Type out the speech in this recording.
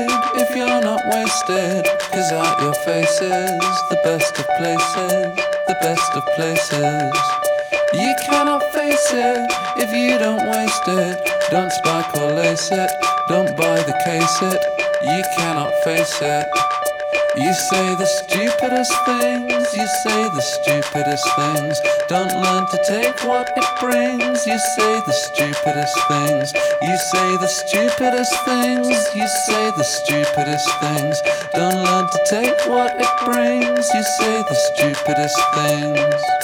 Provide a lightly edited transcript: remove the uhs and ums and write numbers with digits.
wasted if you're not wasted. Cause at your faces, the best of places, the best of places. You cannot face it if you don't waste it. Don't spike or lace it, don't buy the case it. You cannot face it. You say the stupidest things, you say the stupidest things. Don't learn to take what it brings. You say the stupidest things, you say the stupidest things. You say the stupidest things. Don't learn to take what it brings. You say the stupidest things.